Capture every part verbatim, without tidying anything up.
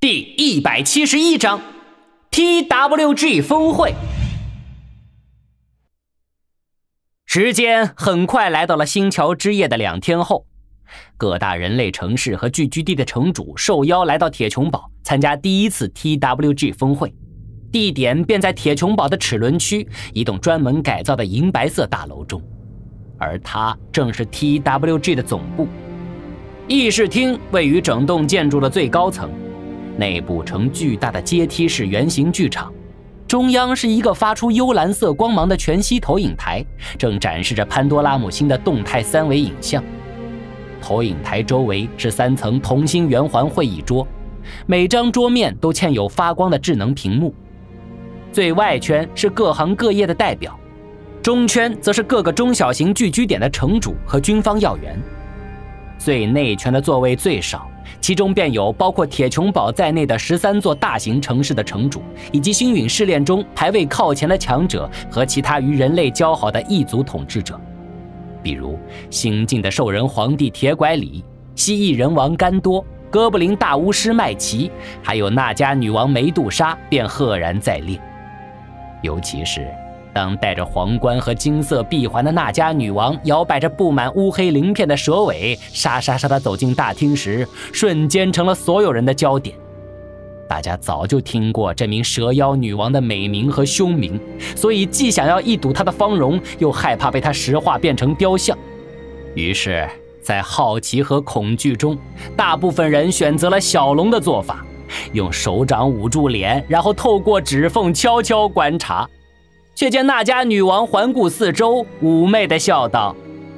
第一百七十一章 T W G 峰会。时间很快来到了星桥之夜的两天后，各大人类城市和聚居地的城主受邀来到铁穹堡参加第一次 T W G 峰会，地点便在铁穹堡的齿轮区一栋专门改造的银白色大楼中，而它正是 T W G 的总部。议事厅位于整栋建筑的最高层，内部呈巨大的阶梯式圆形剧场，中央是一个发出幽蓝色光芒的全息投影台，正展示着潘多拉姆星的动态三维影像。投影台周围是三层同心圆环会议桌，每张桌面都嵌有发光的智能屏幕。最外圈是各行各业的代表，中圈则是各个中小型聚居点的城主和军方要员。最内圈的座位最少，其中便有包括铁穹堡在内的十三座大型城市的城主，以及星陨试炼中排位靠前的强者和其他与人类交好的异族统治者，比如新晋的兽人皇帝铁拐李、蜥蜴人王甘多、哥布林大巫师麦奇，还有那迦女王梅杜莎便赫然在列。尤其是当戴着皇冠和金色臂环的那迦女王摇摆着布满乌黑鳞片的蛇尾，沙沙沙地走进大厅时，瞬间成了所有人的焦点。大家早就听过这名蛇妖女王的美名和凶名，所以既想要一睹她的芳容，又害怕被她石化变成雕像。于是在好奇和恐惧中，大部分人选择了小龙的做法，用手掌捂住脸，然后透过指缝悄悄观察。却见那迦女王环顾四周，妩媚地笑道：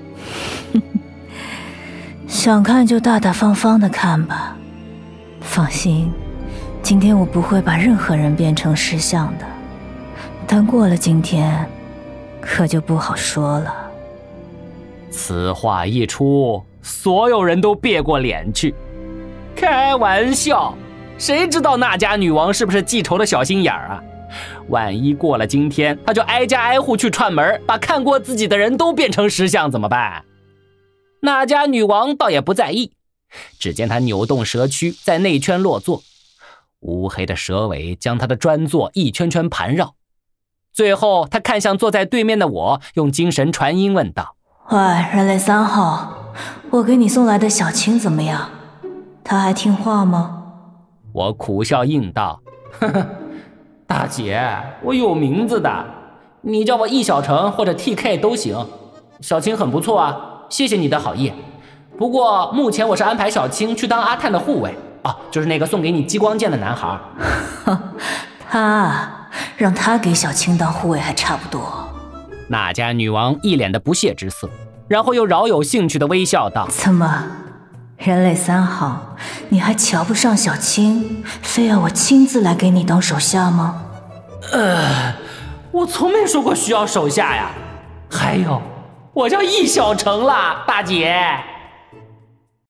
想看就大大方方地看吧，放心，今天我不会把任何人变成石像的，但过了今天可就不好说了。 此话一出，所有人都别过脸去。开玩笑，谁知道那迦女王是不是记仇的小心眼儿啊？万一过了今天，他就挨家挨户去串门，把看过自己的人都变成石像怎么办？那迦女王倒也不在意，只见她扭动蛇躯在内圈落座，乌黑的蛇尾将她的专座一圈圈盘绕。最后她看向坐在对面的我，用精神传音问道： 喂，人类三号，我给你送来的小青怎么样？她还听话吗？ 我苦笑应道：呵呵，大姐，我有名字的，你叫我易小成或者 T K 都行。小青很不错啊，谢谢你的好意。不过目前我是安排小青去当阿探的护卫，哦，就是那个送给你激光剑的男孩。 他让他给小青当护卫还差不多。 那迦女王一脸的不屑之色，然后又饶有兴趣的微笑道： 怎么，人类三号，你还瞧不上小青，非要我亲自来给你当手下吗？ 呃，我从没说过需要手下呀。还有，我叫易小成啦，大姐。